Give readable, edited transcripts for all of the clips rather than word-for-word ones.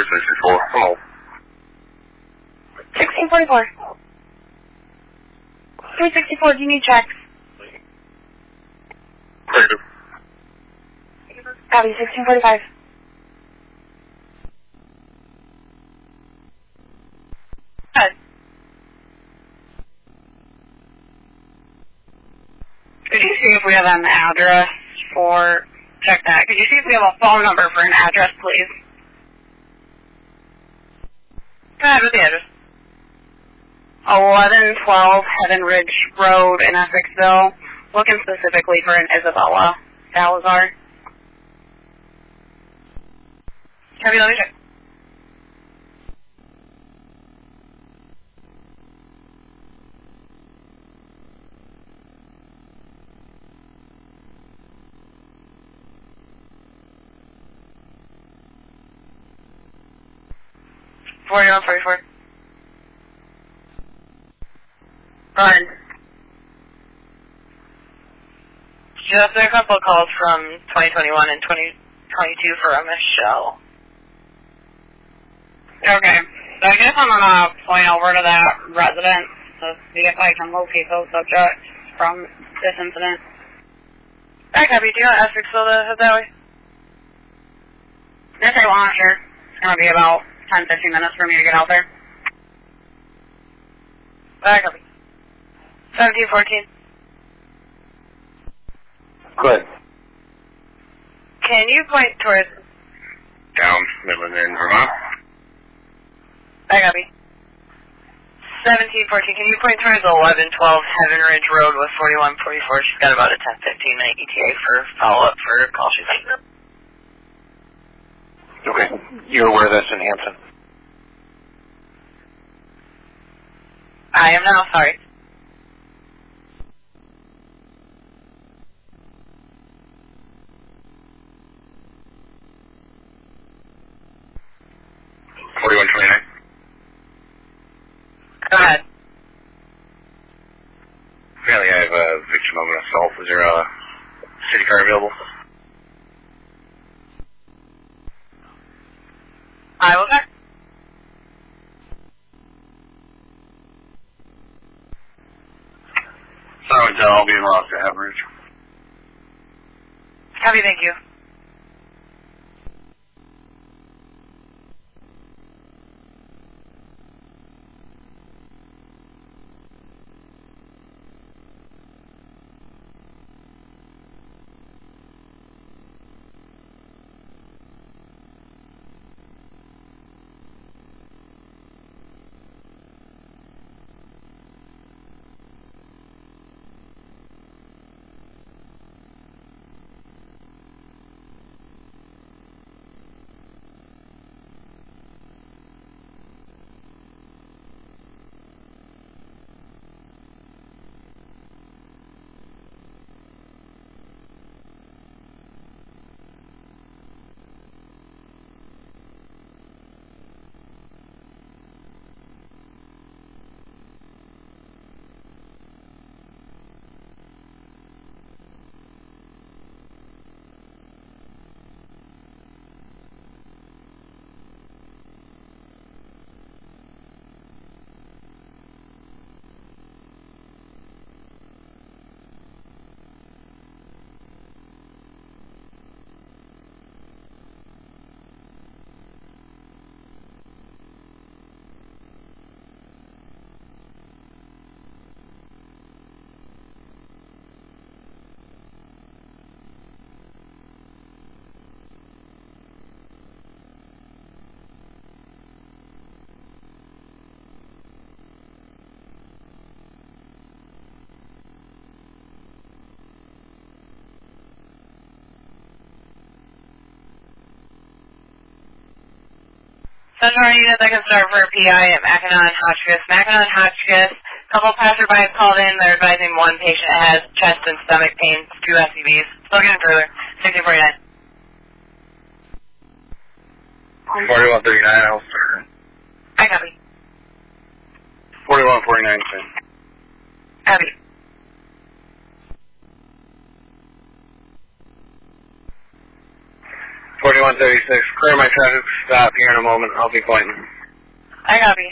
364. Hold. 1644. 364, do you need checks? Negative. Copy, 1645. Good. Could you see if we have an address for, check that, could you see if we have a phone number for an address, please? Go ahead with the address. 1112 Heaven Ridge Road in Essexville. Looking specifically for an Isabella Salazar. Copy, let me check. $41.44. Go ahead. Just a couple of calls from 2021 and 2022 for a Michelle. Okay, so I guess I'm going to point over to that resident to see if I can locate those subjects from this incident. Alright, copy. Do you want Essexville to head that way? Yes, I want, sure. It's going to be about 10-15 minutes for me to get out there. Alright, copy. 1714. Good. Can you point towards... Down, Midland in Vermont. I copy. 1714, can you point towards 1112 Heaven Ridge Road with 4144? She's got about a 10-15 minute ETA for follow-up for a call she's making. Okay. You're aware that's in Hampton? I am now, sorry. Go ahead. Apparently I have a victim of an assault. Is there a city car available? I will check. Sorry, I'll be in Ross to Average. Copy, thank you. Central unit that can start for a PI at Mackinac and Hotchkiss. Mackinac and Hotchkiss, a couple passerbys called in. They're advising one patient has chest and stomach pain, 2 SUVs. Still getting further. 1649. 4139, I'll start. I copy. 4149, sir. Copy. 4136, clear my traffic stop here in a moment. I'll be pointing. I copy.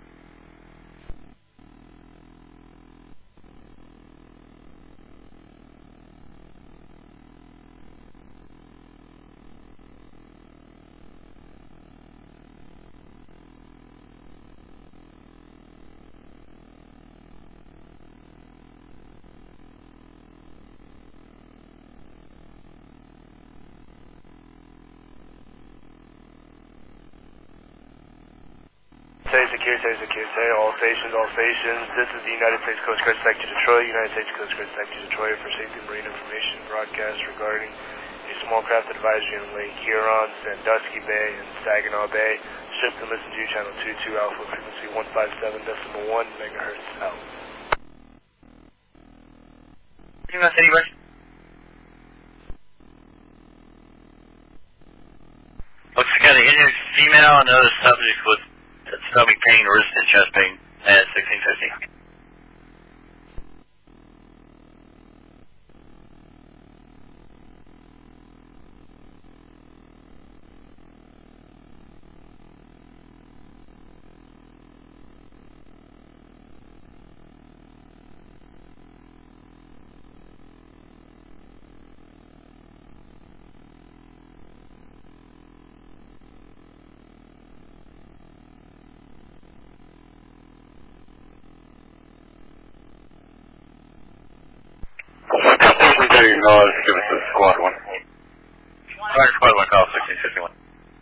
Security, all stations. This is the United States Coast Guard Sector Detroit. United States Coast Guard Sector Detroit for safety marine information broadcast regarding a small craft advisory on Lake Huron, Sandusky Bay, and Saginaw Bay. Shift and listen to channel 22 Alpha frequency 157.1 megahertz out. Lima City West. Looks like an injured female and other subjects with stomach pain, wrist, and chest pain at 1650. Give us a squad 1. Alright, squad 1, call 1651.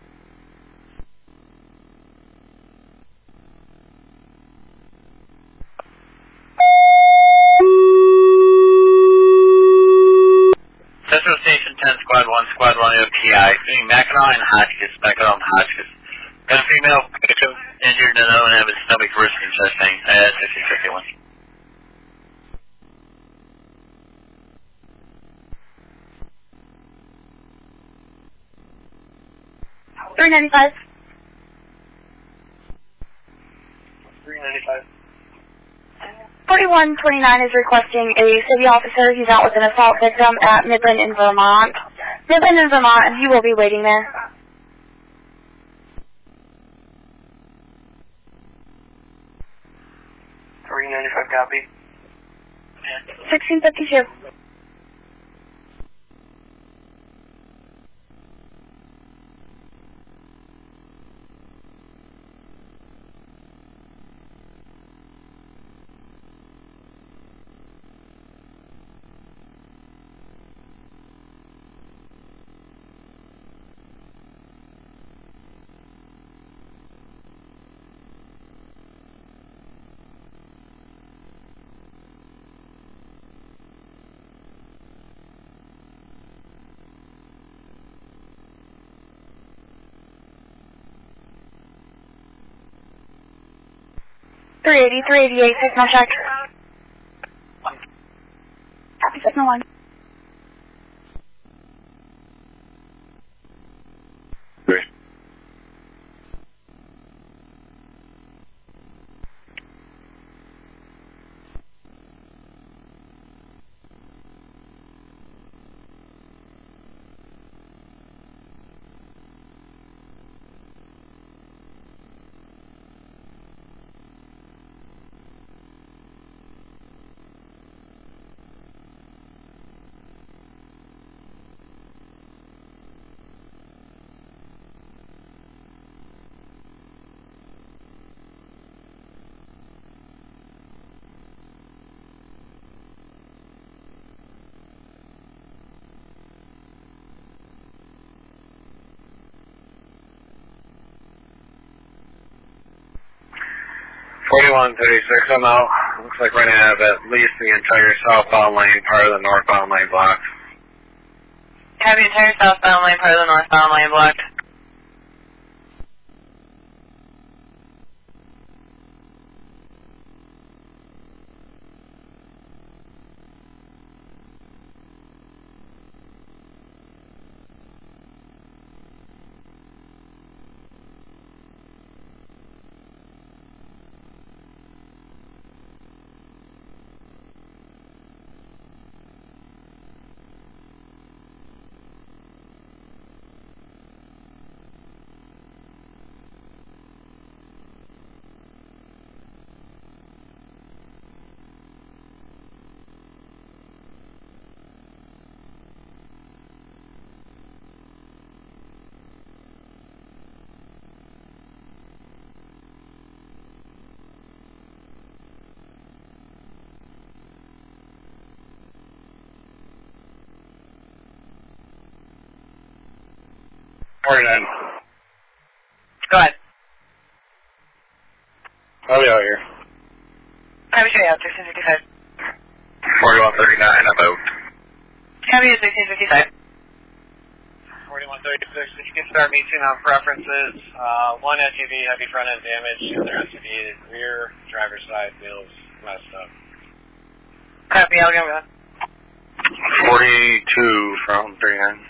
Central Station 10, Squad 1 PI, between Mackinac and Hotchkiss, Mackinac and Hotchkiss. Got a female victim injured and another one have his stomach, wrist, and chest pain at 1651. 395. 395. 4129 is requesting a city officer. He's out with an assault victim at Midland in Vermont. Midland in Vermont, and he will be waiting there. 395 copy. 1652. $380, signal check. Copy, signal 1. Great. I'm out. Looks like we're going to have at least the entire southbound lane, part of the northbound lane blocked. Have the entire southbound lane, part of the northbound lane blocked. 49. Go ahead. I'll be out here. Copy, straight out, 1655. 4139, about. Copy at 1655. 4136, if you can start meeting on preferences, one SUV, heavy front end damage, the other SUV, rear, driver's side, wheels, messed up. Copy, I'll go with that. 42 from 39.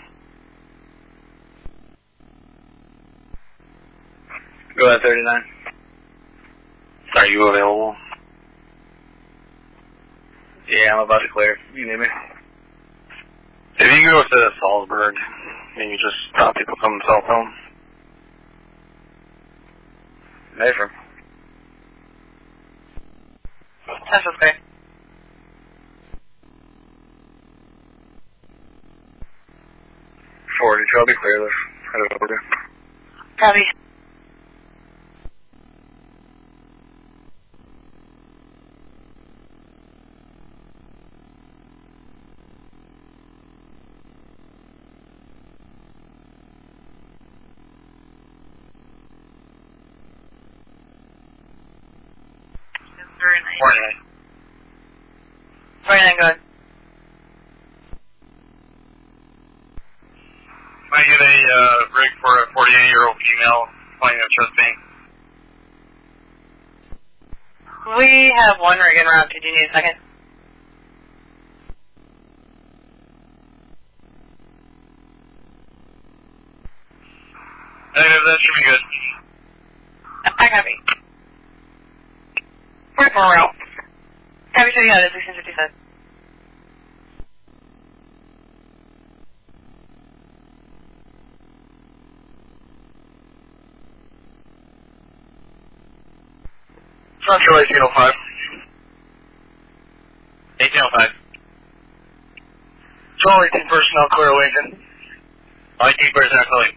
Go ahead, 39. Are you available? Yeah, I'm about to clear. You need me? If you can go to Salzburg, and you just stop people from the cell phone. Mayfair. That's okay. I'll be clear. Let's head over there. Copy. Very nice. 49, go ahead. I get a rig for a 48-year-old female playing a chest pain. We have one rig en route. Did you need a second? Negative, that should be good. I copy. 44 route. Copy, straight out, 1655. Central 1805. 1805. Control 18 personnel, clear Lincoln. 19 personnel calling.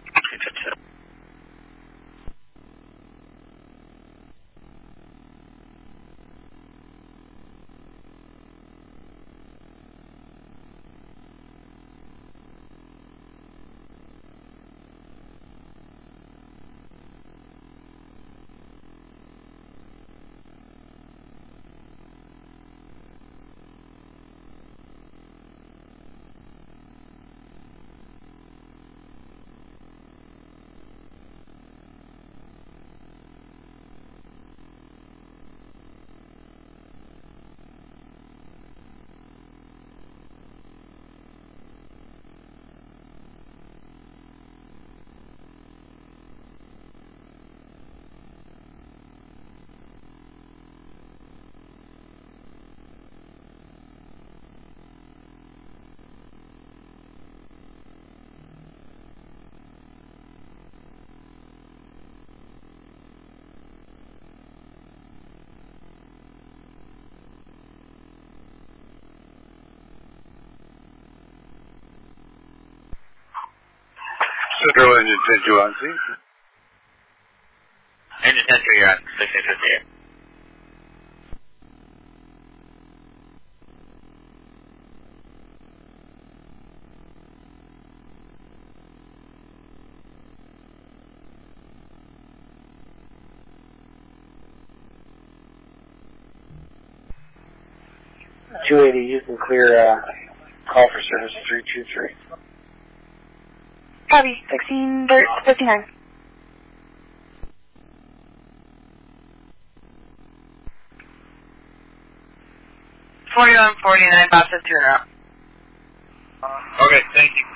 Central Engine 10-2 on C. Engine 10-3, you're on 1658. You can clear call for service 323. Copy, 1659. 41, 49, Bob says 2 in a row. Okay, thank you.